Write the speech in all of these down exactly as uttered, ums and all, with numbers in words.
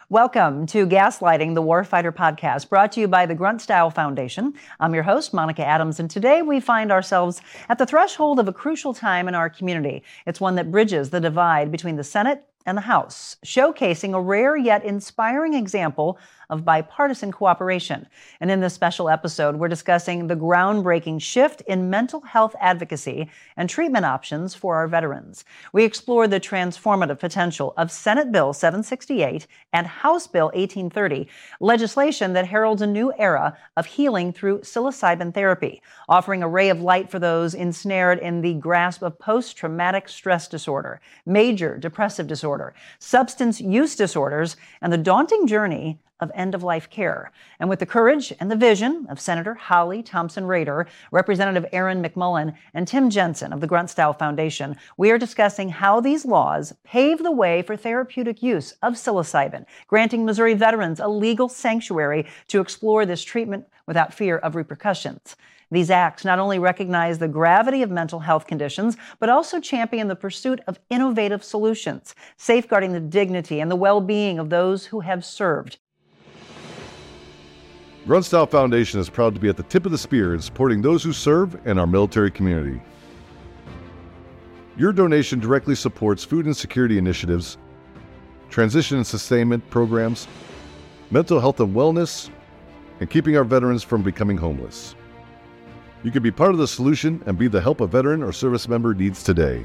Welcome to Gaslighting, the Warfighter podcast, brought to you by the Grunt Style Foundation. I'm your host, Monica Adams, and today we find ourselves at the threshold of a crucial time in our community. It's one that bridges the divide between the Senate and the House, showcasing a rare yet inspiring example of bipartisan cooperation. And in this special episode, we're discussing the groundbreaking shift in mental health advocacy and treatment options for our veterans. We explore the transformative potential of Senate Bill seven sixty-eight and House Bill eighteen thirty, legislation that heralds a new era of healing through psilocybin therapy, offering a ray of light for those ensnared in the grasp of post-traumatic stress disorder, major depressive disorder, substance use disorders, and the daunting journey of end-of-life care. And with the courage and the vision of Senator Holly Thompson Rader, Representative Erin McMullin, and Tim Jensen of the Grunt Style Foundation, we are discussing how these laws pave the way for therapeutic use of psilocybin, granting Missouri veterans a legal sanctuary to explore this treatment without fear of repercussions. These acts not only recognize the gravity of mental health conditions, but also champion the pursuit of innovative solutions, safeguarding the dignity and the well-being of those who have served. Grunt Style Foundation is proud to be at the tip of the spear in supporting those who serve and our military community. Your donation directly supports food insecurity initiatives, transition and sustainment programs, mental health and wellness, and keeping our veterans from becoming homeless. You can be part of the solution and be the help a veteran or service member needs today.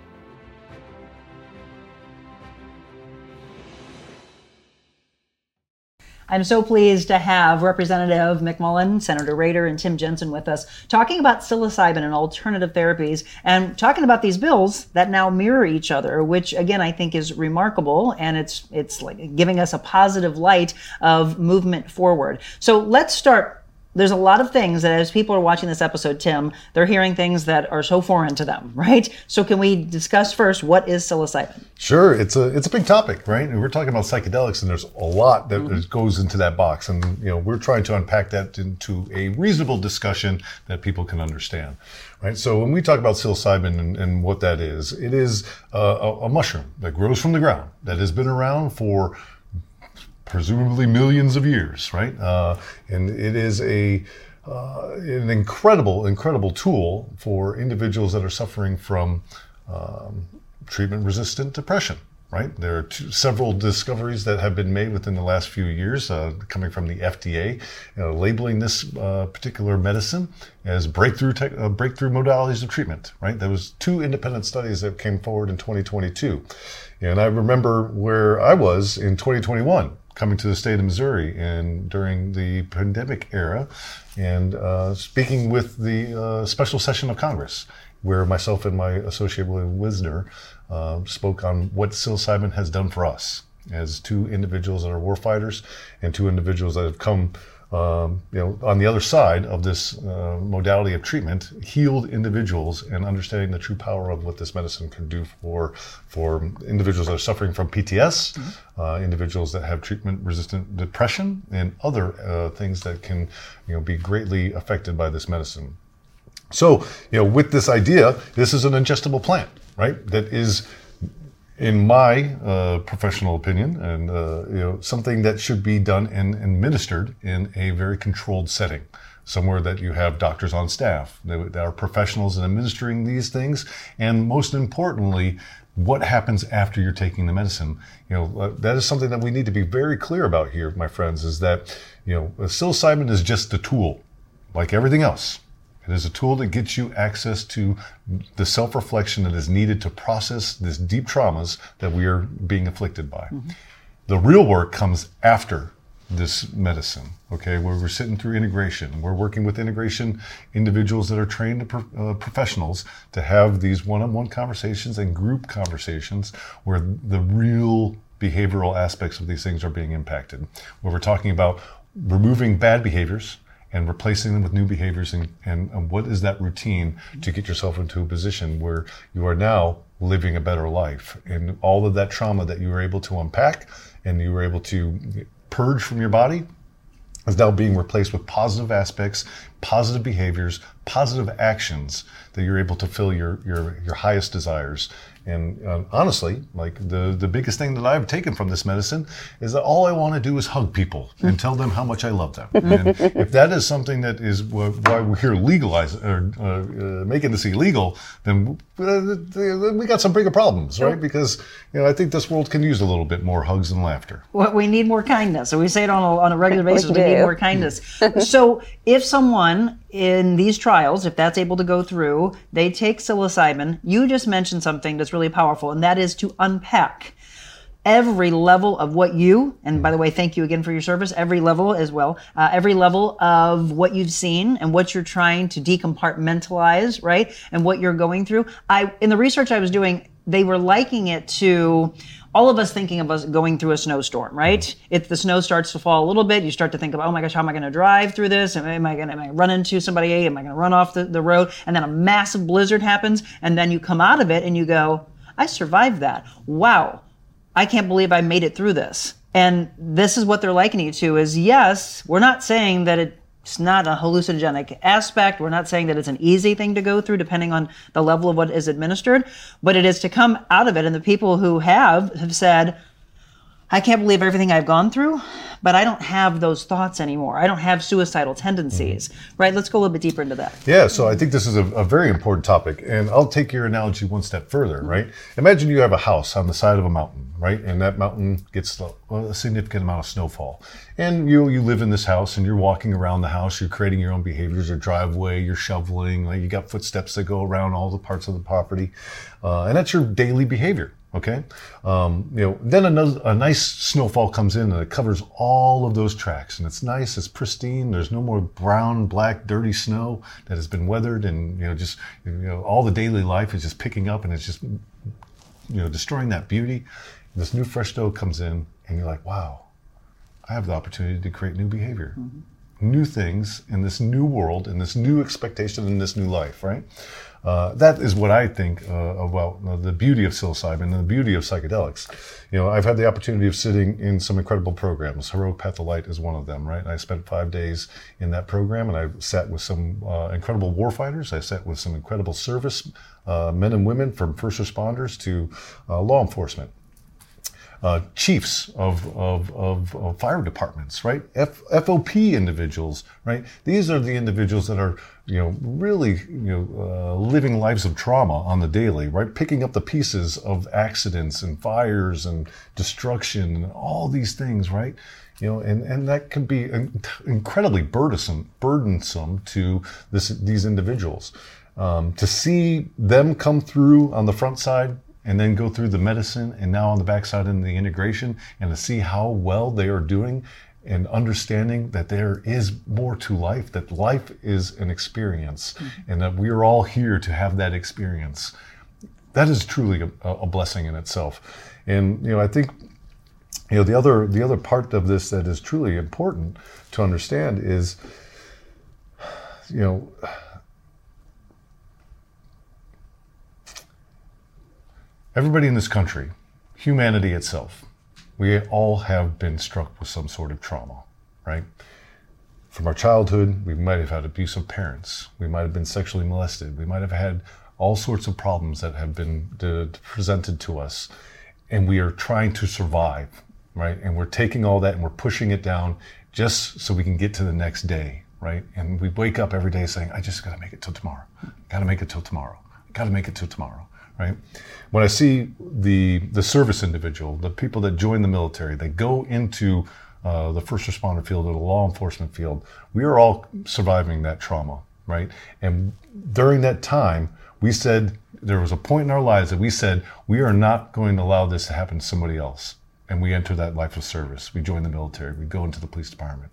I'm so pleased to have Representative McMullin, Senator Rader, and Tim Jensen with us talking about psilocybin and alternative therapies and talking about these bills that now mirror each other, which again, I think is remarkable, and it's it's like giving us a positive light of movement forward. So let's start. There's a lot of things that as people are watching this episode, Tim, they're hearing things that are so foreign to them, right? So can we discuss first, what is psilocybin? Sure. It's a it's a big topic, right? And we're talking about psychedelics, and there's a lot that mm-hmm. goes into that box. And, you know, we're trying to unpack that into a reasonable discussion that people can understand, right? So when we talk about psilocybin and, and what that is, it is a, a, a mushroom that grows from the ground that has been around for presumably millions of years, right? Uh, and it is a uh, an incredible, incredible tool for individuals that are suffering from um, treatment-resistant depression, right? There are two, several discoveries that have been made within the last few years, uh, coming from the F D A, you know, labeling this uh, particular medicine as breakthrough tech, uh, breakthrough modalities of treatment, right? There was two independent studies that came forward in twenty twenty-two. And I remember where I was in twenty twenty-one, coming to the state of Missouri and during the pandemic era, and uh, speaking with the uh, special session of Congress, where myself and my associate William Wisner uh, spoke on what psilocybin has done for us as two individuals that are warfighters and two individuals that have come Um, you know, on the other side of this uh, modality of treatment, healed individuals, and understanding the true power of what this medicine can do for for individuals that are suffering from P T S, mm-hmm. uh, individuals that have treatment-resistant depression, and other uh, things that can, you know, be greatly affected by this medicine. So, you know, with this idea, this is an ingestible plant, right? That is, in my uh, professional opinion, and uh, you know, something that should be done and administered in a very controlled setting, somewhere that you have doctors on staff that are professionals in administering these things, and most importantly, what happens after you're taking the medicine. You know, uh, that is something that we need to be very clear about here, my friends, is that, you know, psilocybin is just a tool, like everything else. It is a tool that gets you access to the self-reflection that is needed to process these deep traumas that we are being afflicted by. Mm-hmm. The real work comes after this medicine, okay, where we're sitting through integration. We're working with integration individuals that are trained uh, professionals to have these one-on-one conversations and group conversations where the real behavioral aspects of these things are being impacted. Where we're talking about removing bad behaviors and replacing them with new behaviors, and, and, and what is that routine to get yourself into a position where you are now living a better life. And all of that trauma that you were able to unpack and you were able to purge from your body is now being replaced with positive aspects, positive behaviors, positive actions that you're able to fill your, your, your highest desires And uh, honestly, like the, the biggest thing that I've taken from this medicine is that all I want to do is hug people and tell them how much I love them. And if that is something that is why we're here legalize or uh, uh, making this illegal, then we got some bigger problems, right? Because you know I think this world can use a little bit more hugs and laughter. Well, we need more kindness. So we say it on a, on a regular basis. We, we need more kindness. So if someone in these trials, if that's able to go through, they take psilocybin. You just mentioned something that's really powerful, and that is to unpack every level of what you, and by the way, thank you again for your service, every level as well, uh, every level of what you've seen and what you're trying to decompartmentalize, right? And what you're going through. I, in the research I was doing, they were likening it to all of us thinking of us going through a snowstorm, right? If the snow starts to fall a little bit, you start to think about, oh my gosh, how am I going to drive through this? Am I going to run into somebody? Am I going to run off the, the road? And then a massive blizzard happens, and then you come out of it and you go, I survived that. Wow. I can't believe I made it through this. And this is what they're likening it to is, yes, we're not saying that it's not a hallucinogenic aspect. We're not saying that it's an easy thing to go through depending on the level of what is administered, but it is to come out of it. And the people who have have said, I can't believe everything I've gone through, but I don't have those thoughts anymore. I don't have suicidal tendencies, right? Let's go a little bit deeper into that. Yeah, so I think this is a, a very important topic, and I'll take your analogy one step further, right? Imagine you have a house on the side of a mountain, right? And that mountain gets a, a significant amount of snowfall. And you you live in this house, and you're walking around the house, you're creating your own behaviors, your driveway, you're shoveling, like you got footsteps that go around all the parts of the property, uh, and that's your daily behavior. Okay, um, you know, then another, a nice snowfall comes in and it covers all of those tracks, and it's nice, it's pristine. There's no more brown, black, dirty snow that has been weathered, and you know, just you know, all the daily life is just picking up, and it's just you know, destroying that beauty. This new fresh snow comes in, and you're like, wow, I have the opportunity to create new behavior, mm-hmm. new things in this new world, in this new expectation, in this new life, right? Uh, that is what I think uh, about uh, the beauty of psilocybin and the beauty of psychedelics. You know, I've had the opportunity of sitting in some incredible programs. Heroic Path of Light is one of them, right? I spent five days in that program, and I sat with some uh, incredible warfighters. I sat with some incredible service uh, men and women, from first responders to uh, law enforcement. Uh, chiefs of, of, of, of fire departments, right? F, FOP individuals, right? These are the individuals that are, you know, really, you know, uh, living lives of trauma on the daily, right? Picking up the pieces of accidents and fires and destruction and all these things, right? You know, and, and that can be incredibly burdensome, burdensome to this, these individuals. Um, to see them come through on the front side and then go through the medicine, and now on the backside in the integration, and to see how well they are doing and understanding that there is more to life, that life is an experience, mm-hmm. and that we are all here to have that experience. That is truly a, a blessing in itself. And you know, I think you know the other the other part of this that is truly important to understand is, you know, everybody in this country, humanity itself, we all have been struck with some sort of trauma, right? From our childhood, we might have had abusive parents. We might have been sexually molested. We might have had all sorts of problems that have been uh, presented to us. And we are trying to survive, right? And we're taking all that and we're pushing it down just so we can get to the next day, right? And we wake up every day saying, I just gotta make it till tomorrow. Gotta make it till tomorrow. Gotta make it till tomorrow. Right? When I see the the service individual, the people that join the military, they go into uh, the first responder field or the law enforcement field, we are all surviving that trauma, right? And during that time, we said, there was a point in our lives that we said, we are not going to allow this to happen to somebody else. And we enter that life of service. We join the military. We go into the police department.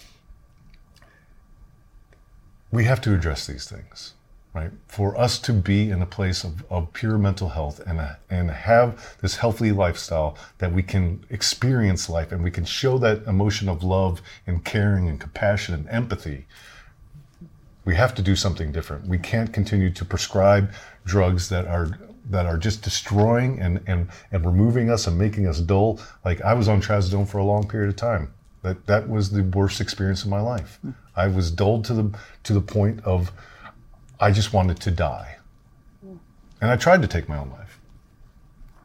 We have to address these things. Right, for us to be in a place of, of pure mental health and a, and have this healthy lifestyle that we can experience life and we can show that emotion of love and caring and compassion and empathy, we have to do something different. We can't continue to prescribe drugs that are that are just destroying and, and, and removing us and making us dull. Like I was on trazodone for a long period of time. That that was the worst experience of my life. I was dulled to the to the point of I just wanted to die. And I tried to take my own life.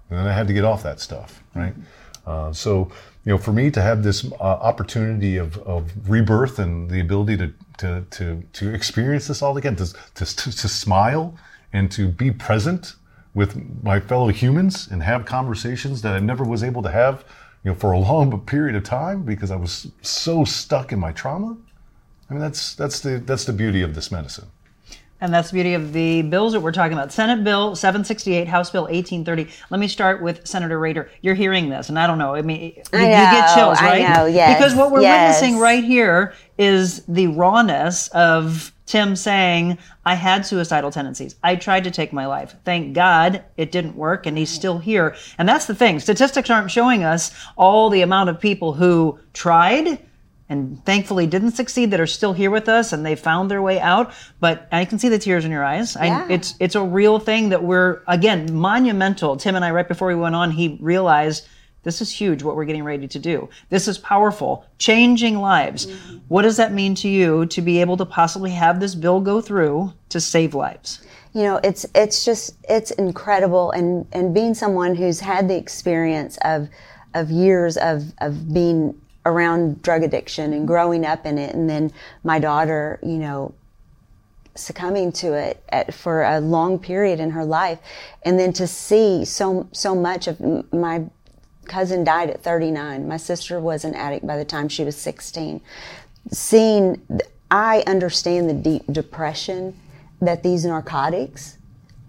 and then I had to get off that stuff, right? Uh, so, you know, for me to have this uh, opportunity of, of rebirth and the ability to to to to experience this all again, to to to smile and to be present with my fellow humans and have conversations that I never was able to have, you know, for a long period of time because I was so stuck in my trauma. I mean, that's that's the that's the beauty of this medicine. And that's the beauty of the bills that we're talking about. Senate Bill seven sixty-eight, House Bill eighteen thirty. Let me start with Senator Rader. You're hearing this, and I don't know. I mean, you, I know, you get chills, right? I know, yes. Because what we're yes. witnessing right here is the rawness of Tim saying, I had suicidal tendencies. I tried to take my life. Thank God it didn't work, and he's still here. And that's the thing. Statistics aren't showing us all the amount of people who tried and thankfully didn't succeed that are still here with us and they found their way out. But I can see the tears in your eyes. Yeah. I, it's it's a real thing that we're, again, monumental. Tim and I, right before we went on, he realized this is huge what we're getting ready to do. This is powerful, changing lives. Mm-hmm. What does that mean to you to be able to possibly have this bill go through to save lives? You know, it's it's just, it's incredible. And, and being someone who's had the experience of of years of, of being around drug addiction and growing up in it, and then my daughter, you know, succumbing to it at, for a long period in her life, and then to see so so much of my cousin died at thirty-nine. My sister was an addict by the time she was sixteen. Seeing, I understand the deep depression that these narcotics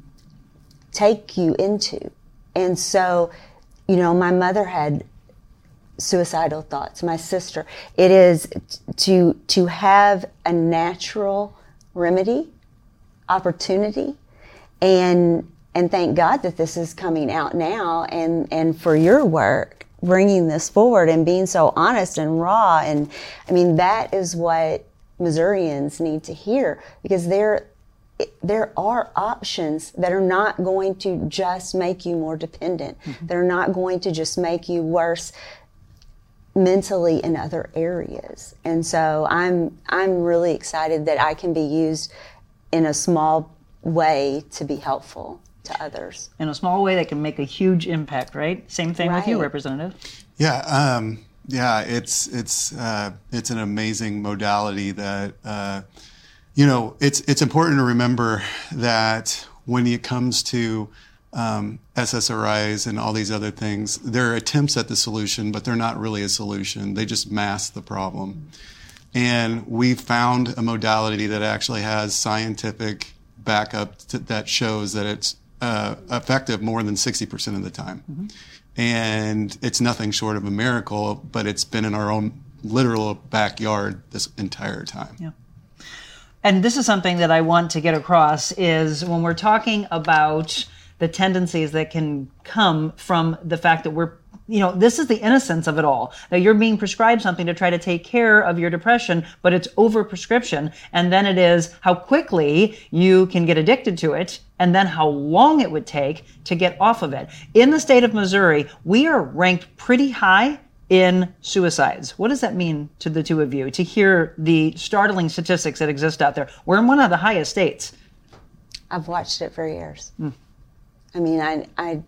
take you into, and so, you know, my mother had suicidal thoughts, my sister. It is to to have a natural remedy, opportunity, and and thank God that this is coming out now, and and for your work bringing this forward and being so honest and raw. And I mean, that is what Missourians need to hear, because there there are options that are not going to just make you more dependent. Mm-hmm. They're not going to just make you worse mentally in other areas. And so I'm I'm really excited that I can be used in a small way to be helpful to others. In a small way that can make a huge impact, right? Same thing Right. with you, Representative. Yeah, um, yeah, it's it's uh, it's an amazing modality that uh, you know. It's it's important to remember that when it comes to Um, S S R Is and all these other things, they're attempts at the solution, but they're not really a solution. They just mask the problem. And we found a modality that actually has scientific backup to, that shows that it's uh, effective more than sixty percent of the time. Mm-hmm. And it's nothing short of a miracle, but it's been in our own literal backyard this entire time. Yeah. And this is something that I want to get across is when we're talking about the tendencies that can come from the fact that we're, you know, this is the innocence of it all. Now you're being prescribed something to try to take care of your depression, but it's over-prescription. And then it is how quickly you can get addicted to it, and then how long it would take to get off of it. In the state of Missouri, we are ranked pretty high in suicides. What does that mean to the two of you, to hear the startling statistics that exist out there? We're in one of the highest states. I've watched it for years. Mm. I mean, I, I,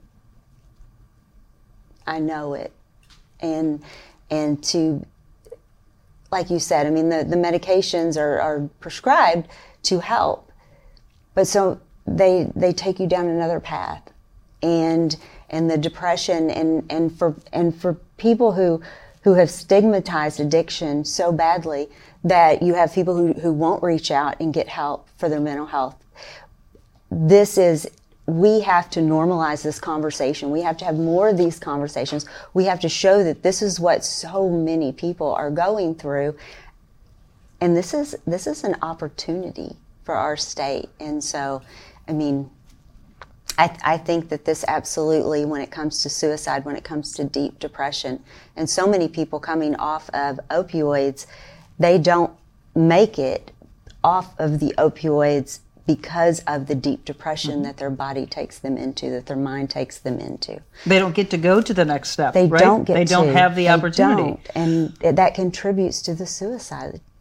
I know it, and and to, like you said, I mean, the, the medications are, are prescribed to help, but so they they take you down another path, and and the depression, and, and for and for people who who have stigmatized addiction so badly that you have people who, who won't reach out and get help for their mental health. This is. We have to normalize this conversation. We have to have more of these conversations. We have to show that this is what so many people are going through. And this is this is an opportunity for our state. And so, I mean, I, I think that this absolutely, when it comes to suicide, when it comes to deep depression, and so many people coming off of opioids, they don't make it off of the opioids because of the deep depression mm-hmm. that their body takes them into, that their mind takes them into. They don't get to go to the next step, they right? Don't get they to. don't have the they opportunity. Don't. And that contributes to the suicide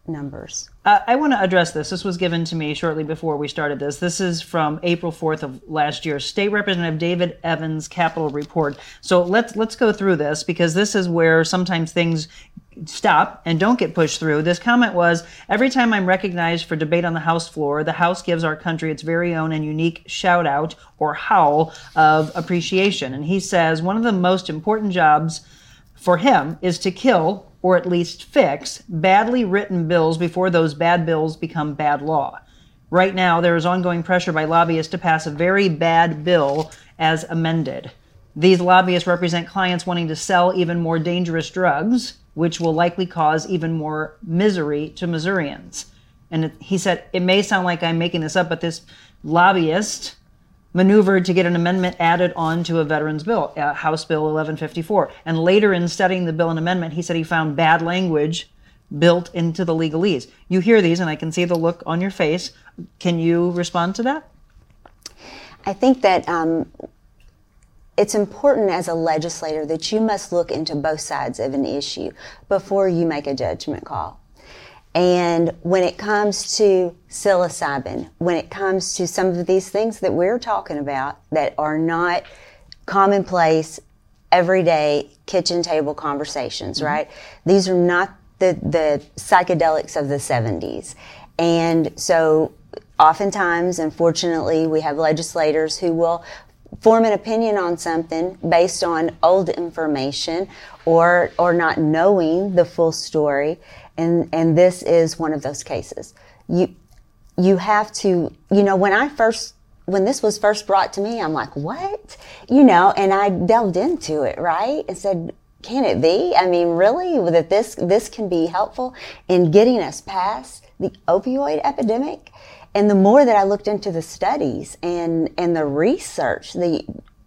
numbers. Uh, I want to address this. This was given to me shortly before we started this. This is from April fourth of last year, State Representative David Evans' Capitol Report. So let's let's go through this, because this is where sometimes things stop and don't get pushed through. This comment was, every time I'm recognized for debate on the House floor, the House gives our country its very own and unique shout out or howl of appreciation. And he says one of the most important jobs for him is to kill, or at least fix, badly written bills before those bad bills become bad law. Right now, there is ongoing pressure by lobbyists to pass a very bad bill as amended. These lobbyists represent clients wanting to sell even more dangerous drugs, which will likely cause even more misery to Missourians. And it, he said, it may sound like I'm making this up, but this lobbyist maneuvered to get an amendment added on to a veterans bill, uh, House Bill eleven fifty-four. And later in studying the bill and amendment, he said he found bad language built into the legalese. You hear these, and I can see the look on your face. Can you respond to that? I think that um, it's important as a legislator that you must look into both sides of an issue before you make a judgment call. And when it comes to psilocybin, when it comes to some of these things that we're talking about that are not commonplace, everyday kitchen table conversations, mm-hmm. right? These are not the, the psychedelics of the seventies. And so oftentimes, unfortunately, we have legislators who will form an opinion on something based on old information or or not knowing the full story. And and this is one of those cases. You you have to, you know, when I first, when this was first brought to me, I'm like, what? You know, and I delved into it, right? And said, can it be? I mean, really, that this this can be helpful in getting us past the opioid epidemic? And the more that I looked into the studies and, and the research, the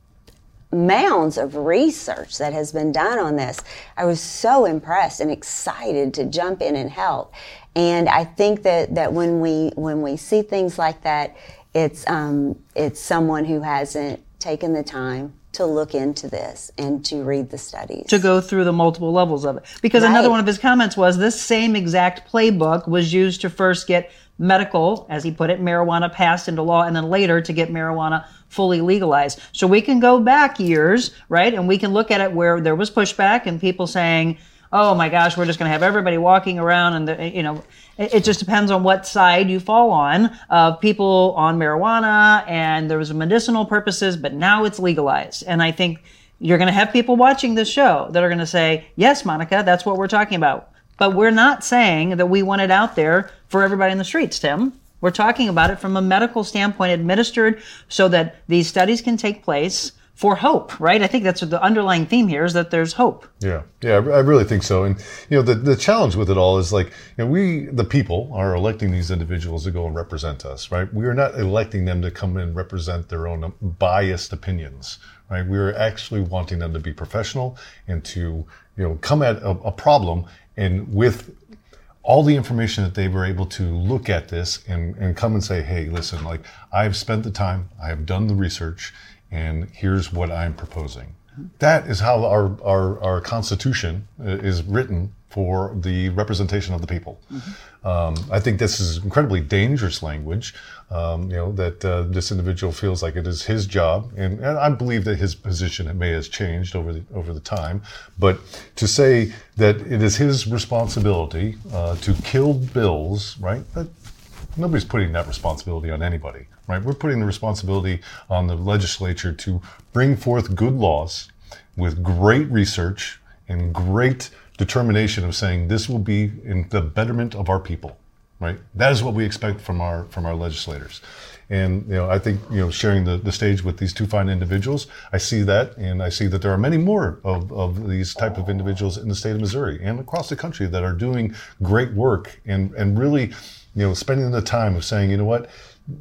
mounds of research that has been done on this, I was so impressed and excited to jump in and help. And I think that, that when we when we see things like that, it's um, it's someone who hasn't taken the time to look into this and to read the studies. To go through the multiple levels of it. Because right. Another one of his comments was this same exact playbook was used to first get medical, as he put it, marijuana passed into law, and then later to get marijuana fully legalized. So we can go back years, right? And we can look at it where there was pushback and people saying, oh my gosh, we're just going to have everybody walking around, and the, you know, it, it just depends on what side you fall on. Uh, people on marijuana, and there was medicinal purposes, but now it's legalized. And I think you're going to have people watching this show that are going to say, yes, Monica, that's what we're talking about. But we're not saying that we want it out there for everybody in the streets, Tim. We're talking about it from a medical standpoint, administered so that these studies can take place for hope, right? I think that's what the underlying theme here is, that there's hope. Yeah, yeah, I really think so. And, you know, the, the challenge with it all is, like, you know, we, the people, are electing these individuals to go and represent us, right? We are not electing them to come and represent their own biased opinions, right? We're actually wanting them to be professional and to, you know, come at a, a problem and with all the information that they were able to look at this and, and come and say, hey, listen, like, I've spent the time, I have done the research, and here's what I'm proposing. That is how our, our, our Constitution is written for the representation of the people. Mm-hmm. Um, I think this is incredibly dangerous language, um, you know, that uh, this individual feels like it is his job. And, and I believe that his position may have changed over the, over the time. But to say that it is his responsibility uh, to kill bills, right? That, nobody's putting that responsibility on anybody, right? We're putting the responsibility on the legislature to bring forth good laws with great research and great determination of saying this will be in the betterment of our people, right? That is what we expect from our from our legislators. And, you know, I think, you know, sharing the, the stage with these two fine individuals, I see that, and I see that there are many more of, of these type of individuals in the state of Missouri and across the country that are doing great work and, and really, you know, spending the time of saying, you know what,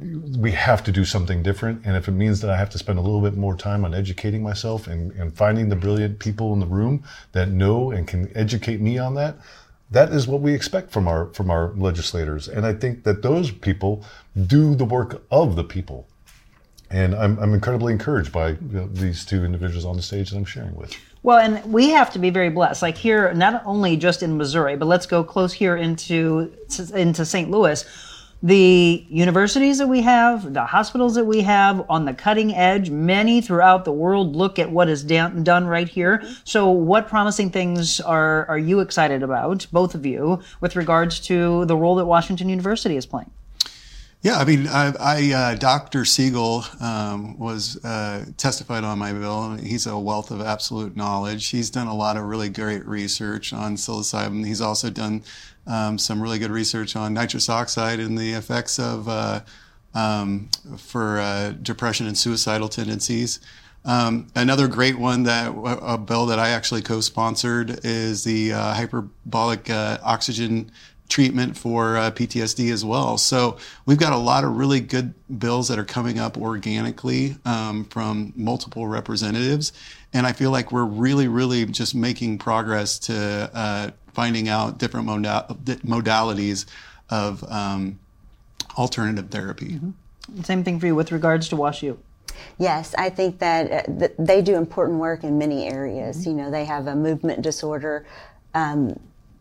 we have to do something different. And if it means that I have to spend a little bit more time on educating myself and, and finding the brilliant people in the room that know and can educate me on that, that is what we expect from our from our legislators. And I think that those people do the work of the people. And I'm, I'm incredibly encouraged by, you know, these two individuals on the stage that I'm sharing with. Well, and we have to be very blessed. Like here, not only just in Missouri, but let's go close here into into Saint Louis. The universities that we have, the hospitals that we have on the cutting edge, many throughout the world look at what is done done right here. So what promising things are, are you excited about, both of you, with regards to the role that Washington University is playing? Yeah, I mean, I, I uh, Doctor Siegel um, was uh, testified on my bill. He's a wealth of absolute knowledge. He's done a lot of really great research on psilocybin. He's also done um, some really good research on nitrous oxide and the effects of uh, um, for uh, depression and suicidal tendencies. Um, another great one, that a bill that I actually co-sponsored, is the uh, hyperbolic uh, oxygen treatment for uh, P T S D as well. So we've got a lot of really good bills that are coming up organically um, from multiple representatives. And I feel like we're really, really just making progress to uh, finding out different moda- modalities of um, alternative therapy. Mm-hmm. Same thing for you with regards to WashU. Yes, I think that uh, th- they do important work in many areas. Mm-hmm. You know, they have a movement disorder um,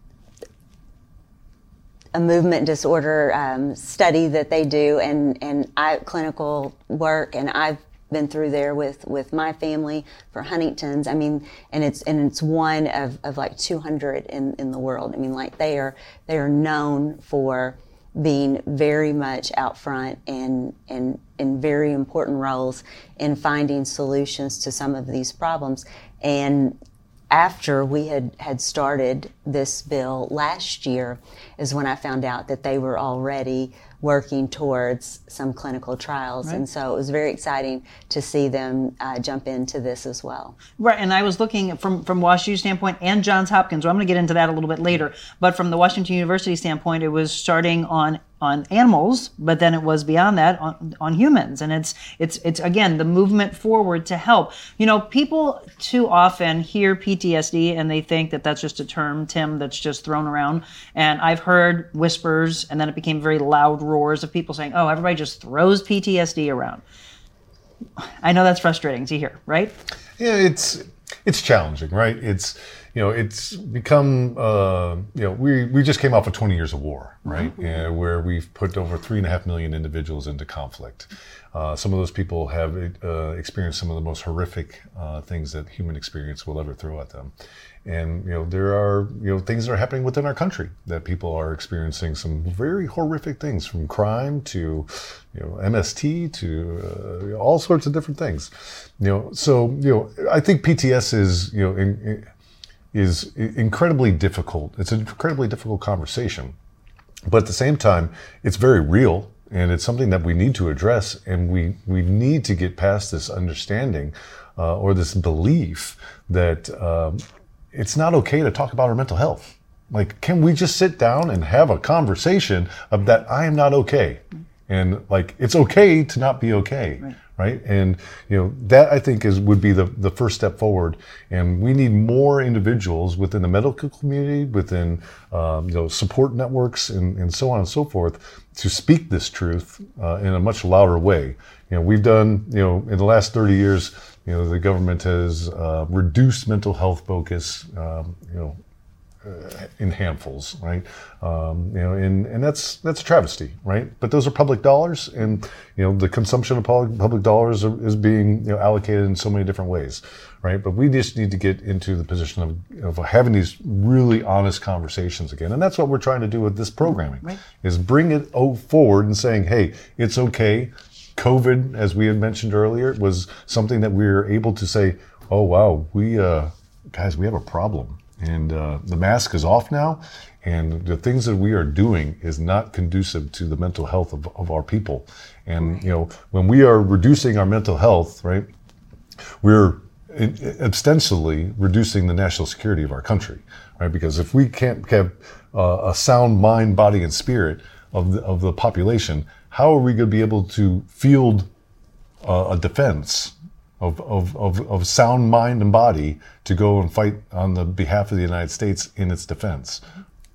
a movement disorder um, study that they do, and, and I, clinical work, and I've been through there with, with my family for Huntington's. I mean, and it's and it's one of, of like two hundred in, in the world. I mean, like they are they are known for being very much out front and and in very important roles in finding solutions to some of these problems. And after we had, had started this bill last year is when I found out that they were already working towards some clinical trials. Right. And so it was very exciting to see them uh, jump into this as well. Right, and I was looking from, from WashU's standpoint and Johns Hopkins, well, I'm going to get into that a little bit later, but from the Washington University standpoint, it was starting on on animals, but then it was beyond that on, on humans. And it's, it's, it's again, the movement forward to help. You know, people too often hear P T S D and they think that that's just a term, Tim, that's just thrown around. And I've heard whispers, and then it became very loud roars of people saying, oh, everybody just throws P T S D around. I know that's frustrating to hear, right? Yeah, it's, it's challenging, right? It's, you know, it's become, uh, you know, we, we just came off of twenty years of war, right? Mm-hmm. uh, where we've put over three and a half million individuals into conflict. Uh, some of those people have uh, experienced some of the most horrific uh, things that human experience will ever throw at them. And, you know, there are, you know, things that are happening within our country that people are experiencing some very horrific things, from crime to, you know, M S T to uh, all sorts of different things. You know, so, you know, I think P T S is, you know, in, in, is incredibly difficult. It's an incredibly difficult conversation. But at the same time, it's very real, and it's something that we need to address, and we, we need to get past this understanding uh, or this belief that um, it's not okay to talk about our mental health. Like, can we just sit down and have a conversation of that I am not okay? And like, it's okay to not be okay. Right. Right. And, you know, that I think is would be the, the first step forward. And we need more individuals within the medical community, within, um, you know, support networks and, and so on and so forth to speak this truth uh, in a much louder way. You know, we've done, you know, in the last thirty years, you know, the government has uh, reduced mental health focus, um, you know, Uh, in handfuls, right? Um, you know, and, and that's that's a travesty, right? But those are public dollars, and you know the consumption of public, public dollars are, is being, you know, allocated in so many different ways, right? But we just need to get into the position of, of having these really honest conversations again, and that's what we're trying to do with this programming, right. Is bring it forward and saying, hey, it's okay. COVID, as we had mentioned earlier, was something that we were able to say, oh wow, we uh, guys, we have a problem. And uh, the mask is off now, and the things that we are doing is not conducive to the mental health of, of our people. And, you know, when we are reducing our mental health, right, we're ostensibly reducing the national security of our country, right? Because if we can't have uh, a sound mind, body, and spirit of the, of the population, how are we going to be able to field uh, a defense Of, of, of, of sound mind and body to go and fight on the behalf of the United States in its defense?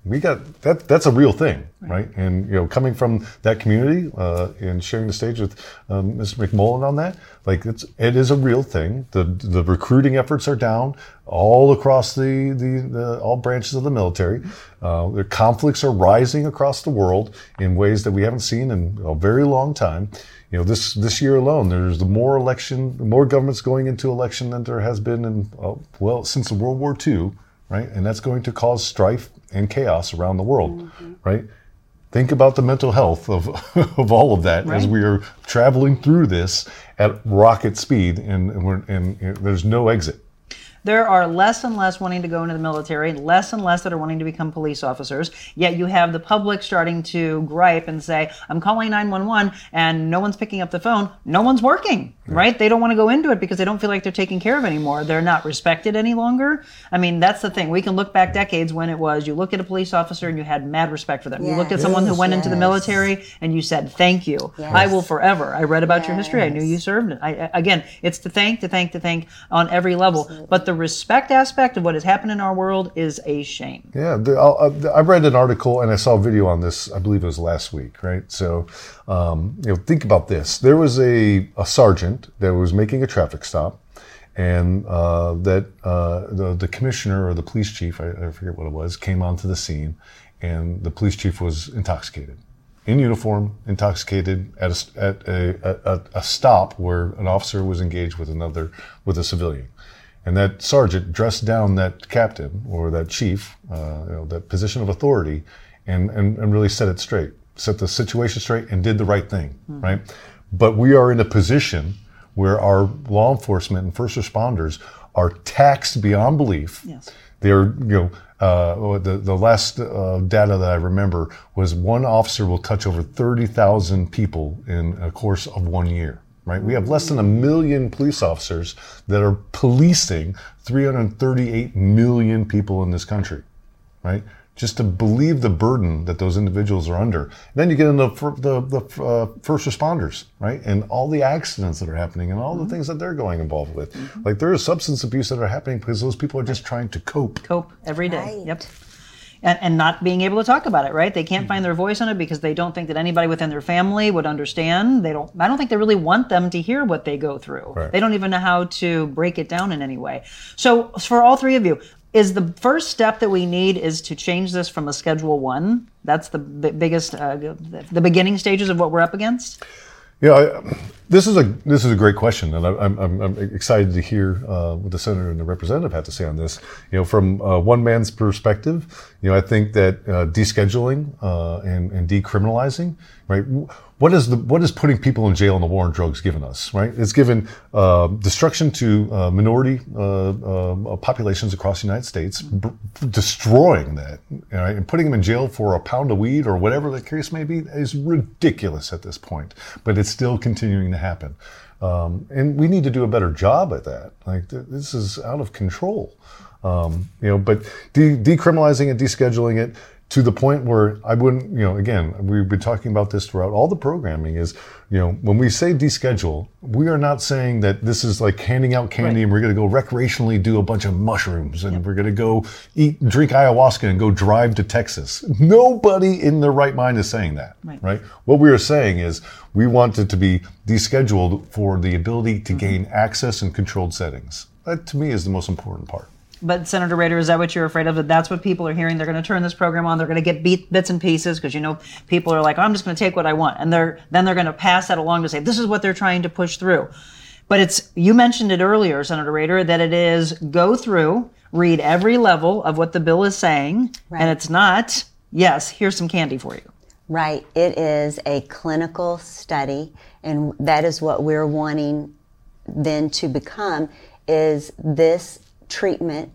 we got that. That's a real thing, right? right? And you know, coming from that community uh, and sharing the stage with um, Miz McMullen on that, like it's it is a real thing. The the recruiting efforts are down all across the the, the all branches of the military. Uh, the conflicts are rising across the world in ways that we haven't seen in a very long time. You know, this this year alone, there's the more election, more governments going into election than there has been in uh, well since World War Two. Right, and that's going to cause strife and chaos around the world, mm-hmm. right? Think about the mental health of of all of that right. as we are traveling through this at rocket speed, and and, we're, and, and there's no exit. There are less and less wanting to go into the military, less and less that are wanting to become police officers, yet you have the public starting to gripe and say, I'm calling nine one one and no one's picking up the phone, no one's working, yeah. right? They don't want to go into it because they don't feel like they're taken care of anymore. They're not respected any longer. I mean, that's the thing. We can look back decades when it was, you looked at a police officer and you had mad respect for them. Yes. You looked at someone yes, who went yes. into the military and you said, thank you. Yes. I will forever. I read about yes. your history. I knew you served. I, again, it's to thank, to thank, to thank on every level. Absolutely. But the respect aspect of what has happened in our world is a shame. Yeah, the, uh, I read an article and I saw a video on this, I believe it was last week, right? So, um, you know, think about this. There was a, a sergeant that was making a traffic stop, and uh, that uh, the, the commissioner or the police chief, I, I forget what it was, came onto the scene, and the police chief was intoxicated. In uniform, intoxicated at a, at a, a, a stop where an officer was engaged with another, with a civilian. And that sergeant dressed down that captain or that chief, uh, you know, that position of authority, and, and, and really set it straight, set the situation straight, and did the right thing, mm-hmm. right? But we are in a position where our law enforcement and first responders are taxed beyond belief. Yes. They're, you know, uh, the the last uh, data that I remember was one officer will touch over thirty thousand people in a course of one year. Right? We have less than a million police officers that are policing three hundred thirty-eight million people in this country, right? Just to believe the burden that those individuals are under. And then you get into the, the, the uh, first responders, right? And all the accidents that are happening and all mm-hmm. the things that they're going involved with. Mm-hmm. Like there is substance abuse that are happening because those people are just trying to cope. Cope every day. Right. Yep. And, and not being able to talk about it, right? They can't find their voice on it because they don't think that anybody within their family would understand. They don't. I don't think they really want them to hear what they go through. Right. They don't even know how to break it down in any way. So for all three of you, is the first step that we need is to change this from a Schedule One? That's the b- biggest, uh, the beginning stages of what we're up against. Yeah, I, this is a this is a great question, and I, I'm, I'm I'm excited to hear uh, what the senator and the representative had to say on this. You know, from uh, one man's perspective, you know, I think that uh, descheduling uh, and, and decriminalizing, right? What is the what is putting people in jail in the war on drugs given us, right? It's given uh, destruction to uh, minority uh, uh, populations across the United States, b- destroying that, right? And putting them in jail for a pound of weed or whatever the case may be is ridiculous at this point. But it's still continuing to happen, um, and we need to do a better job at that. Like th- this is out of control, um, you know. But de- decriminalizing it, descheduling it. To the point where I wouldn't, you know, again, we've been talking about this throughout all the programming is, you know, when we say deschedule, we are not saying that this is like handing out candy right. and we're going to go recreationally do a bunch of mushrooms and yep. we're going to go eat, drink ayahuasca and go drive to Texas. Nobody in their right mind is saying that, right? right? What we are saying is we want it to be descheduled for the ability to mm-hmm. gain access in controlled settings. That to me is the most important part. But Senator Rader, is that what you're afraid of? That that's what people are hearing? They're going to turn this program on. They're going to get beat, bits and pieces because, you know, people are like, oh, I'm just going to take what I want. And they're then they're going to pass that along to say, this is what they're trying to push through. But it's, you mentioned it earlier, Senator Rader, that it is go through, read every level of what the bill is saying. Right. And it's not, yes, here's some candy for you. Right. It is a clinical study. And that is what we're wanting then to become is this treatment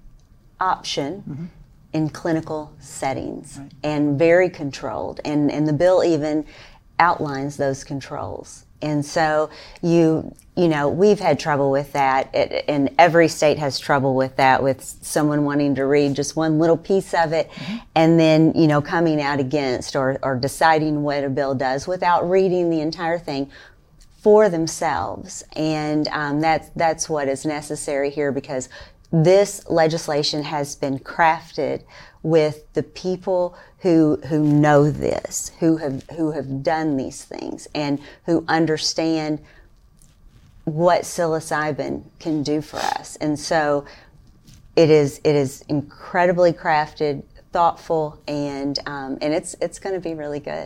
option mm-hmm. in clinical settings right. and very controlled. And, and the bill even outlines those controls. And so you, you know, we've had trouble with that, it, and every state has trouble with that, with someone wanting to read just one little piece of it mm-hmm. and then, you know, coming out against or, or deciding what a bill does without reading the entire thing for themselves. And um, that's, that's what is necessary here because this legislation has been crafted with the people who who know this, who have who have done these things, and who understand what psilocybin can do for us. And so it is it is incredibly crafted, thoughtful, and um, and it's it's going to be really good.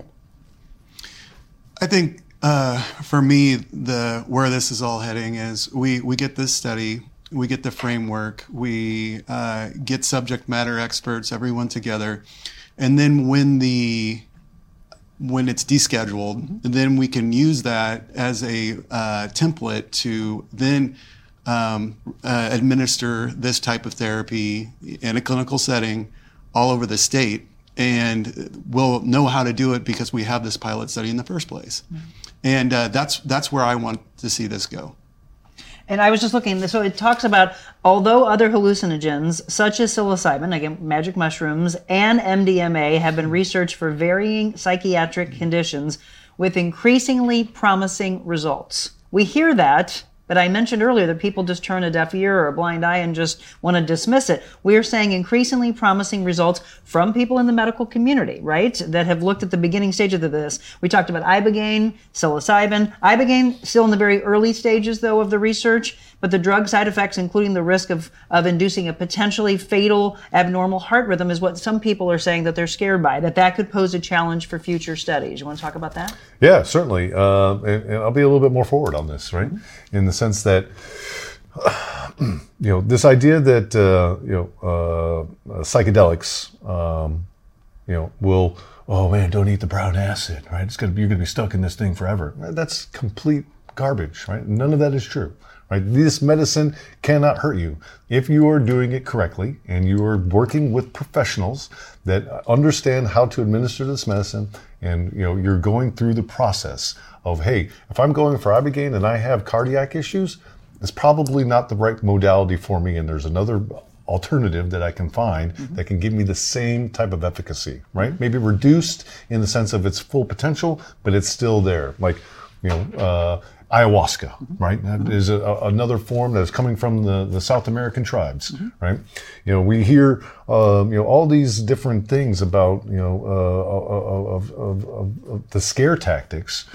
I think uh, for me, the where this is all heading is we we get this study. We get the framework, we uh, get subject matter experts, everyone together, and then when the when it's descheduled, mm-hmm. then we can use that as a uh, template to then um, uh, administer this type of therapy in a clinical setting all over the state, and we'll know how to do it because we have this pilot study in the first place, mm-hmm. and uh, that's that's where I want to see this go. And I was just looking, so it talks about, although other hallucinogens, such as psilocybin, again, magic mushrooms, and M D M A have been researched for varying psychiatric conditions with increasingly promising results. We hear that, but I mentioned earlier that people just turn a deaf ear or a blind eye and just want to dismiss it. We are saying increasingly promising results from people in the medical community, right, that have looked at the beginning stages of this. We talked about ibogaine, psilocybin. Ibogaine still in the very early stages, though, of the research, but the drug side effects, including the risk of, of inducing a potentially fatal abnormal heart rhythm, is what some people are saying that they're scared by, that that could pose a challenge for future studies. You want to talk about that? Yeah, certainly. Uh, and, and I'll be a little bit more forward on this, right? Mm-hmm. In the sense that, you know, this idea that, uh, you know, uh, psychedelics, um, you know, will, oh man, don't eat the brown acid, right? It's gonna be, you're gonna be stuck in this thing forever. That's complete garbage, right? None of that is true, right? This medicine cannot hurt you if you are doing it correctly and you are working with professionals that understand how to administer this medicine, and you know you're going through the process of, hey, if I'm going for ibogaine and I have cardiac issues, it's probably not the right modality for me, and there's another alternative that I can find mm-hmm. that can give me the same type of efficacy, right? Mm-hmm. Maybe reduced in the sense of its full potential, but it's still there. Like, you know, uh, ayahuasca, mm-hmm. right? That mm-hmm. is a, a, another form that is coming from the, the South American tribes, mm-hmm. right? You know, we hear, um, you know, all these different things about, you know, uh, of, of, of, of the scare tactics.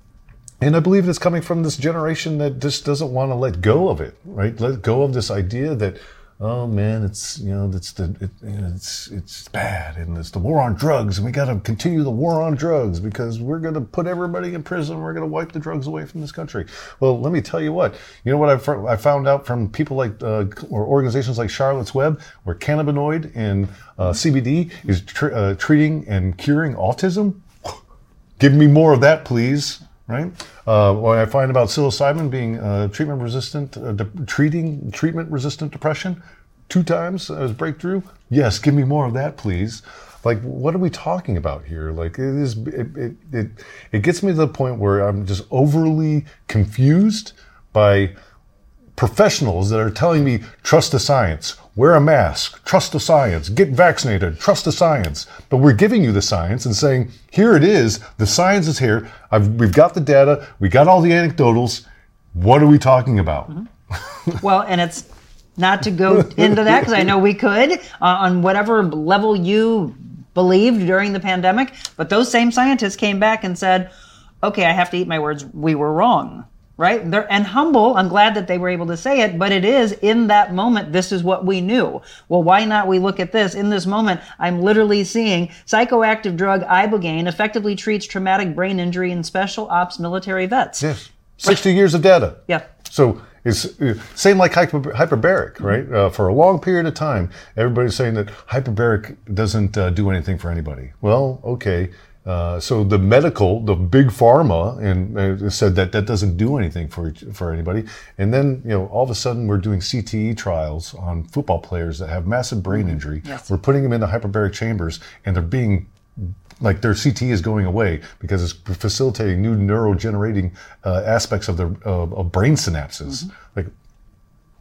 And I believe it's coming from this generation that just doesn't want to let go of it, right? Let go of this idea that, oh man, it's, you know, it's the, it, it's, it's bad, and it's the war on drugs, and we got to continue the war on drugs because we're going to put everybody in prison. We're going to wipe the drugs away from this country. Well, let me tell you what, you know what I've, I found out from people like, uh, or organizations like Charlotte's Web, where cannabinoid and uh, C B D is tr- uh, treating and curing autism. Give me more of that, please. Right? Uh, what I find about psilocybin being uh, treatment resistant, uh, de- treating treatment resistant depression two times as breakthrough. Yes, give me more of that, please. Like, what are we talking about here? Like, it is, it, it, it, it gets me to the point where I'm just overly confused by professionals that are telling me, trust the science, wear a mask, trust the science, get vaccinated, trust the science. But we're giving you the science and saying, here it is, the science is here, I've, we've got the data, we got all the anecdotals, what are we talking about? Mm-hmm. Well, and it's not to go into that, because I know we could, uh, on whatever level you believed during the pandemic, but those same scientists came back and said, okay, I have to eat my words, we were wrong. Right? They're, and humble, I'm glad that they were able to say it, but it is, in that moment, this is what we knew. Well, why not we look at this? In this moment, I'm literally seeing psychoactive drug ibogaine effectively treats traumatic brain injury in special ops military vets. Yes. sixty years of data. Yeah. So it's uh, same like hyper, hyperbaric, right? Mm-hmm. Uh, for a long period of time, everybody's saying that hyperbaric doesn't uh, do anything for anybody. Well, okay. Uh, so the medical, the big pharma, and uh, said that that doesn't do anything for for anybody. And then, you know, all of a sudden we're doing C T E trials on football players that have massive brain mm-hmm. injury. Yes. We're putting them into hyperbaric chambers, and they're being, like, their C T E is going away because it's facilitating new neurogenerating uh, aspects of their uh, of brain synapses. Mm-hmm. Like,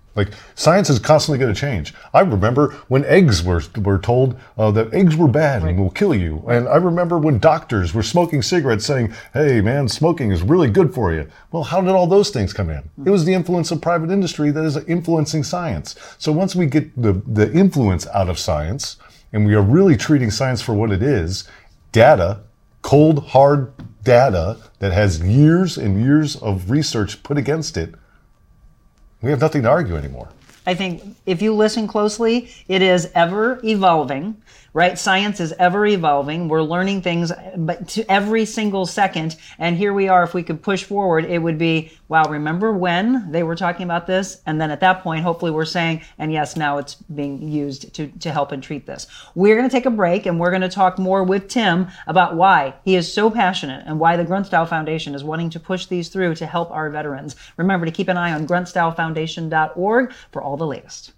Like, science is constantly going to change. I remember when eggs were were told uh, that eggs were bad and will kill you. And I remember when doctors were smoking cigarettes saying, hey, man, smoking is really good for you. Well, how did all those things come in? It was the influence of private industry that is influencing science. So once we get the, the influence out of science, and we are really treating science for what it is, data, cold, hard data that has years and years of research put against it, we have nothing to argue anymore. I think if you listen closely, it is ever evolving, right? Science is ever evolving. We're learning things but to every single second. And here we are. If we could push forward, it would be, wow, remember when they were talking about this? And then at that point, hopefully we're saying, and yes, now it's being used to, to help and treat this. We're going to take a break and we're going to talk more with Tim about why he is so passionate and why the Grunt Style Foundation is wanting to push these through to help our veterans. Remember to keep an eye on grunt style foundation dot org for all the latest.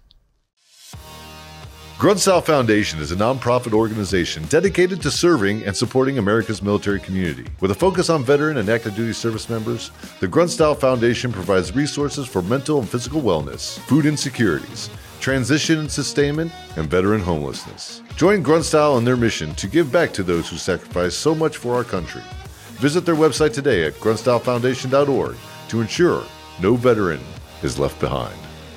Grunt Style Foundation is a nonprofit organization dedicated to serving and supporting America's military community. With a focus on veteran and active duty service members, the Grunt Style Foundation provides resources for mental and physical wellness, food insecurities, transition and sustainment, and veteran homelessness. Join Grunt Style in their mission to give back to those who sacrifice so much for our country. Visit their website today at grunt style foundation dot org to ensure no veteran is left behind.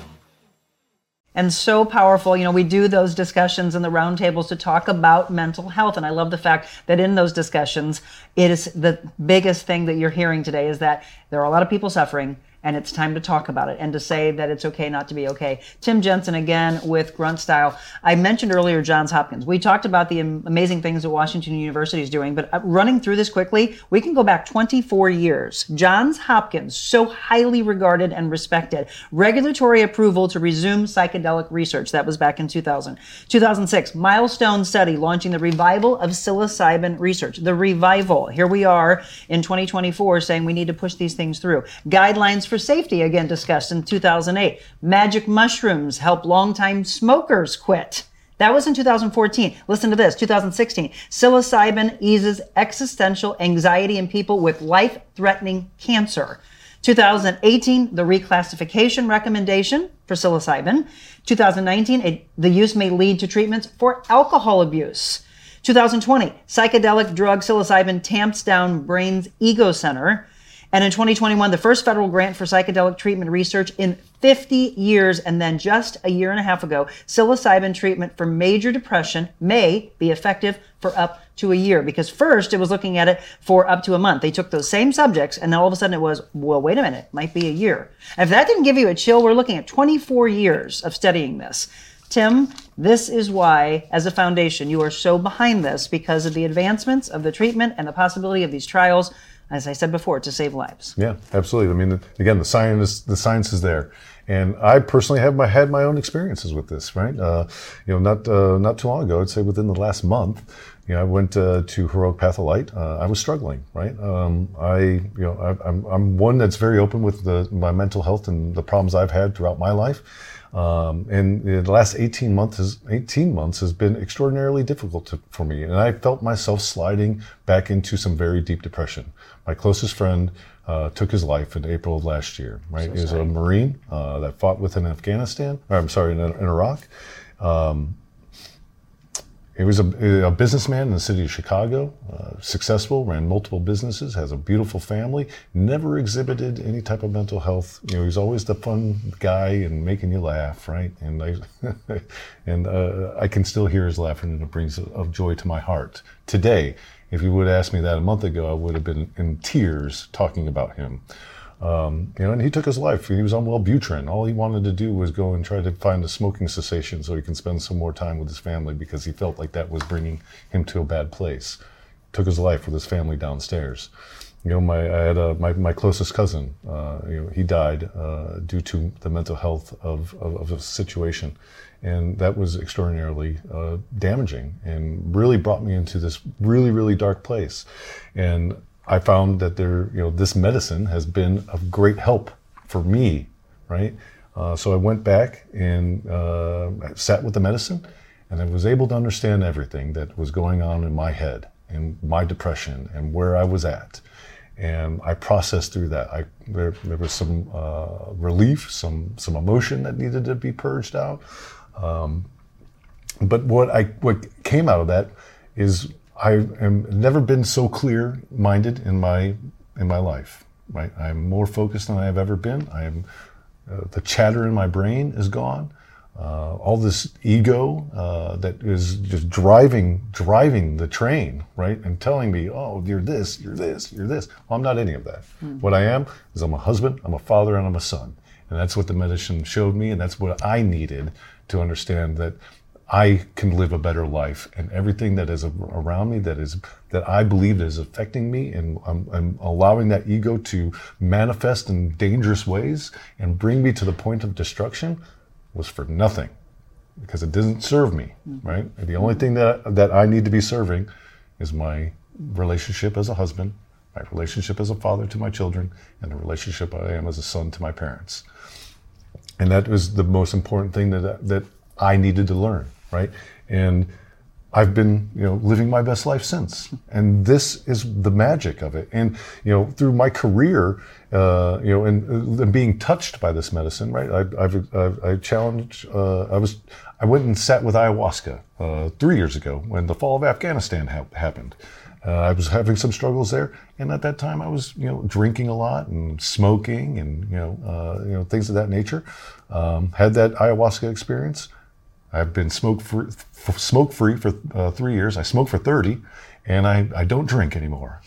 And so powerful. You know, we do those discussions in the roundtables to talk about mental health. And I love the fact that in those discussions, it is the biggest thing that you're hearing today is that there are a lot of people suffering and it's time to talk about it and to say that it's okay not to be okay. Tim Jensen again with Grunt Style. I mentioned earlier Johns Hopkins. We talked about the amazing things that Washington University is doing, but running through this quickly, we can go back twenty-four years. Johns Hopkins, so highly regarded and respected. Regulatory approval to resume psychedelic research. That was back in two thousand. two thousand six, milestone study launching the revival of psilocybin research. The revival. Here we are in twenty twenty-four saying we need to push these things through. Guidelines for safety, again discussed in two thousand eight. Magic mushrooms help longtime smokers quit. That was in two thousand fourteen. Listen to this, two thousand sixteen. Psilocybin eases existential anxiety in people with life-threatening cancer. two thousand eighteen, the reclassification recommendation for psilocybin. two thousand nineteen, it, the use may lead to treatments for alcohol abuse. two thousand twenty, psychedelic drug psilocybin tamps down brain's ego center. And in twenty twenty-one, the first federal grant for psychedelic treatment research in fifty years. And then just a year and a half ago, psilocybin treatment for major depression may be effective for up to a year. Because first it was looking at it for up to a month. They took those same subjects and then all of a sudden it was, well, wait a minute, it might be a year. And if that didn't give you a chill, we're looking at twenty-four years of studying this. Tim, this is why, as a foundation, you are so behind this because of the advancements of the treatment and the possibility of these trials, as I said before, to save lives. Yeah, absolutely. I mean, again, the science, the science is there, and I personally have my, had my own experiences with this. Right, uh, you know, not uh, not too long ago, I'd say within the last month, you know, I went uh, to Heroic Path of Light. Uh, I was struggling. Right, um, I, you know, I, I'm I'm one that's very open with the, my mental health and the problems I've had throughout my life. Um, and the last eighteen months has, eighteen months has been extraordinarily difficult to, for me. And I felt myself sliding back into some very deep depression. My closest friend uh, took his life in April of last year, right? So he was a Marine uh, that fought within Afghanistan, or I'm sorry, in, in Iraq. Um, He was a, a businessman in the city of Chicago, uh, successful, ran multiple businesses, has a beautiful family, never exhibited any type of mental health. You know, he's always the fun guy and making you laugh, right? And I, and uh, I can still hear his laughter, and it brings of joy to my heart. Today, if you would have asked me that a month ago, I would have been in tears talking about him. Um, you know, and he took his life. He was on Wellbutrin. All he wanted to do was go and try to find a smoking cessation so he can spend some more time with his family because he felt like that was bringing him to a bad place. Took his life with his family downstairs. You know, my I had a, my my closest cousin. Uh, you know, he died uh, due to the mental health of of, of a situation, and that was extraordinarily uh, damaging and really brought me into this really really dark place. And I found that there, you know, this medicine has been of great help for me, right? Uh, so I went back and uh, sat with the medicine, and I was able to understand everything that was going on in my head and my depression and where I was at. And I processed through that. I, there, there was some uh, relief, some some emotion that needed to be purged out. Um, but what I what came out of that is I am never been so clear-minded in my in my life. Right, I'm more focused than I have ever been. I am uh, the chatter in my brain is gone. Uh, all this ego uh, that is just driving driving the train, right, and telling me, oh, you're this, you're this, you're this. Well, I'm not any of that. Mm. What I am is I'm a husband, I'm a father, and I'm a son. And that's what the medicine showed me, and that's what I needed to understand that I can live a better life, and everything that is around me that is that I believe is affecting me, and I'm, I'm allowing that ego to manifest in dangerous ways and bring me to the point of destruction, was for nothing, because it didn't serve me, right? And the only thing that that I need to be serving is my relationship as a husband, my relationship as a father to my children, and the relationship I am as a son to my parents. And that was the most important thing that that I needed to learn, right? And I've been, you know, living my best life since. And this is the magic of it. And, you know, through my career, uh, you know, and, and being touched by this medicine, right? I, I've, I've, I challenged, uh, I was, I went and sat with ayahuasca uh, three years ago when the fall of Afghanistan ha- happened. Uh, I was having some struggles there, and at that time I was, you know, drinking a lot and smoking and, you know, uh, you know, things of that nature. Um, had that ayahuasca experience. I've been smoke free, smoke free for uh, three years. I smoked for thirty, and I, I don't drink anymore.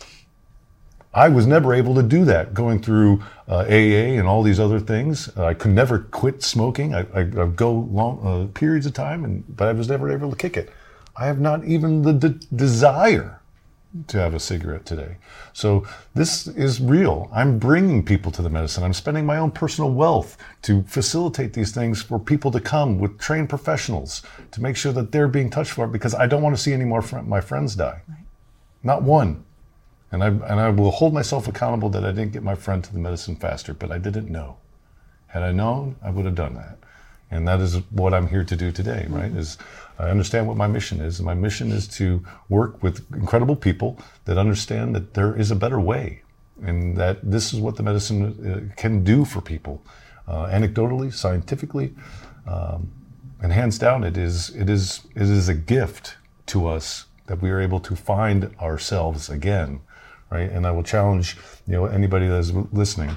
I was never able to do that going through uh, A A and all these other things. Uh, I could never quit smoking. I, I, I'd go long uh, periods of time, and but I was never able to kick it. I have not even the de- desire to have a cigarette today. So this is real. I'm bringing people to the medicine. I'm spending my own personal wealth to facilitate these things for people to come with trained professionals to make sure that they're being touched for it, because I don't want to see any more fr- my friends die. Right. Not one. And I and I will hold myself accountable that I didn't get my friend to the medicine faster, but I didn't know. Had I known, I would have done that. And that is what I'm here to do today, right? Mm-hmm. Is I understand what my mission is. And my mission is to work with incredible people that understand that there is a better way, and that this is what the medicine can do for people, uh, anecdotally, scientifically, um, and hands down, it is it is it is a gift to us that we are able to find ourselves again, right? And I will challenge, you know, anybody that is listening.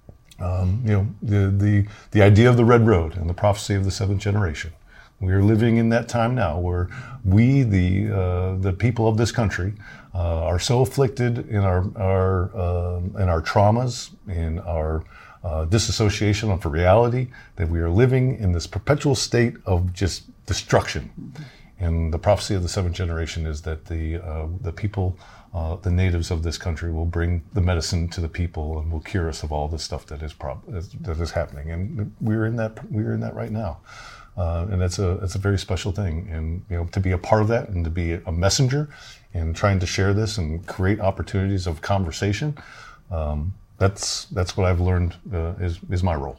Um, you know, the, the the idea of the Red Road and the prophecy of the seventh generation. We are living in that time now where we, the uh, the people of this country, uh, are so afflicted in our our um, in our traumas, in our uh, disassociation of reality, that we are living in this perpetual state of just destruction. Mm-hmm. And the prophecy of the seventh generation is that the uh, the people, uh, the natives of this country, will bring the medicine to the people and will cure us of all this stuff that is prob- that is happening. And we're in that we're in that right now. Uh, and that's a that's a very special thing, and you know, to be a part of that and to be a messenger and trying to share this and create opportunities of conversation, um, that's that's what I've learned uh, is is my role.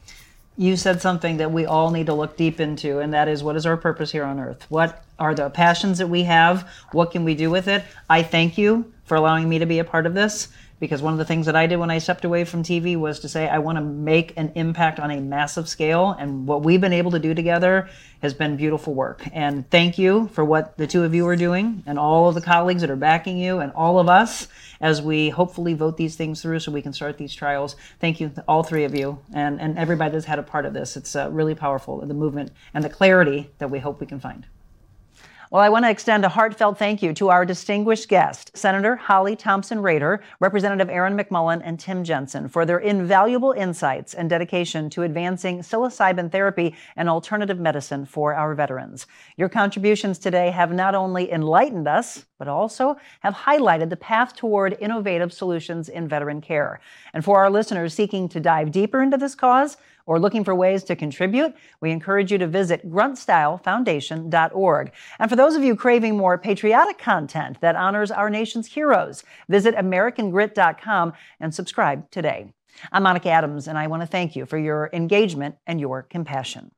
You said something that we all need to look deep into, and that is, what is our purpose here on earth? What are the passions that we have? What can we do with it? I thank you for allowing me to be a part of this, because one of the things that I did when I stepped away from T V was to say, I want to make an impact on a massive scale. And what we've been able to do together has been beautiful work. And thank you for what the two of you are doing, and all of the colleagues that are backing you, and all of us as we hopefully vote these things through so we can start these trials. Thank you, all three of you, and, and everybody that's had a part of this. It's uh, really powerful, the movement and the clarity that we hope we can find. Well, I want to extend a heartfelt thank you to our distinguished guest, Senator Holly Thompson Rader, Representative Aaron McMullin, and Tim Jensen, for their invaluable insights and dedication to advancing psilocybin therapy and alternative medicine for our veterans. Your contributions today have not only enlightened us, but also have highlighted the path toward innovative solutions in veteran care. And for our listeners seeking to dive deeper into this cause, or looking for ways to contribute, we encourage you to visit grunt style foundation dot org. And for those of you craving more patriotic content that honors our nation's heroes, visit american grit dot com and subscribe today. I'm Monica Adams, and I want to thank you for your engagement and your compassion.